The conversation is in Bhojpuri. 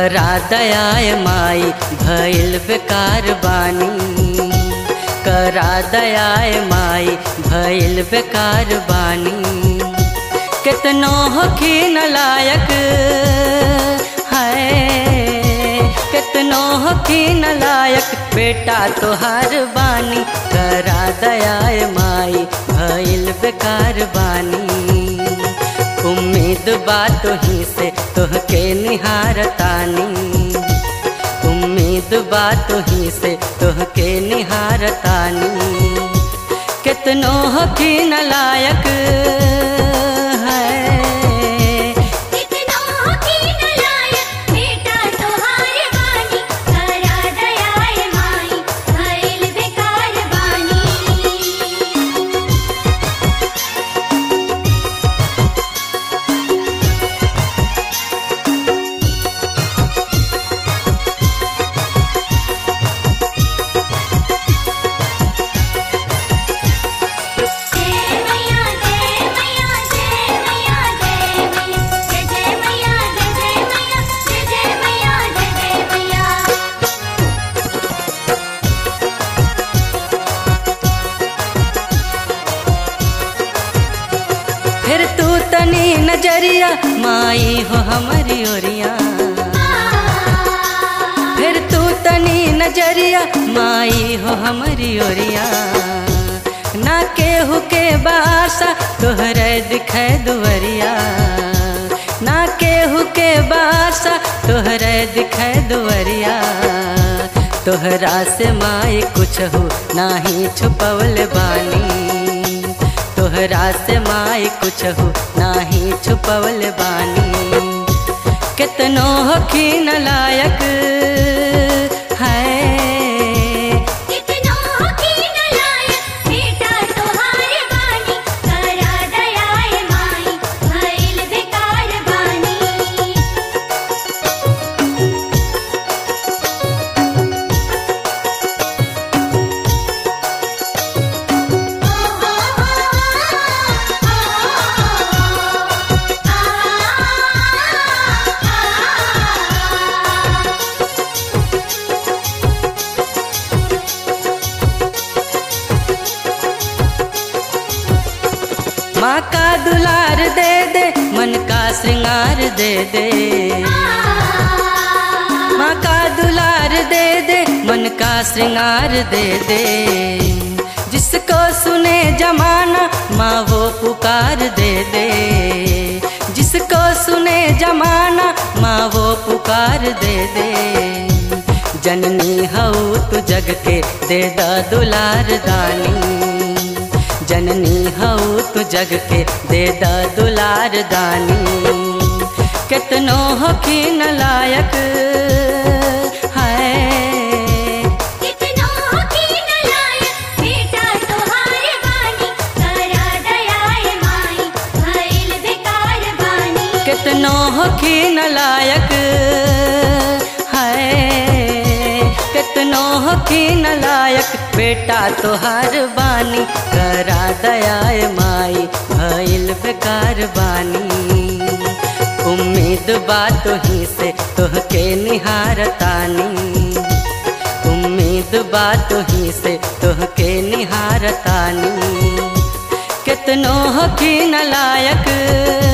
करा दयाए माई भइल बेकार बानी। करा दयाए माई भइल बेकार बानी। कितनो होखिन लायक है, कितनो होखिन लायक बेटा तोहार बानी। करा दयाए माई भइल बेकार बानी। उम्मीद बा तोही से तोहके निहारतानी। उम्मीद बा तोही से तोहके निहारतानी। कितनो होखिन लायक फिर तू तनी नजरिया माई हो हमारी ओरिया। फिर तू तनी नजरिया माई हो हमारी ओरिया। ना केहू के बासा तोहरे दिखे दुवरिया। ना केहू के बासा तोहरे दिखे दुवरिया। तोहरा से माई कुछ हो नाही छुपवल बानी। तोहरा से माई कुछ हो नाही छुपवल बानी। कितनो होखिन लायक है, कितनो होखिन लायक बेटा तोहार बानी। करा दयाए माई भइल बेकार बानी। माँ का दुलार दे दे मन का श्रृंगार दे दे। माँ का दुलार दे दे मन का श्रृंगार दे दे। जिसको सुने जमाना माँ वो पुकार दे दे। जिसको सुने जमाना माँ वो पुकार दे दे। जननी हऊ तू जग के दे दा दुलार दानी। जननी हऊ तू जग के दे दा दुलार दानी। कितनो होखिन लायक है, कितनो होखिन लायक बेटा तोहार बानी। करा दयाए माई भइल बेकार बानी। कितनो होखिन लायक है, कितनो होखिन लायक बेटा तोहार बानी। करा दयाए माई भइल बेकार बानी। उम्मीद बा तोही से तोहके निहारतानी। उम्मीद बा तोही से तोहके निहारतानी। कितनो होखिन लायक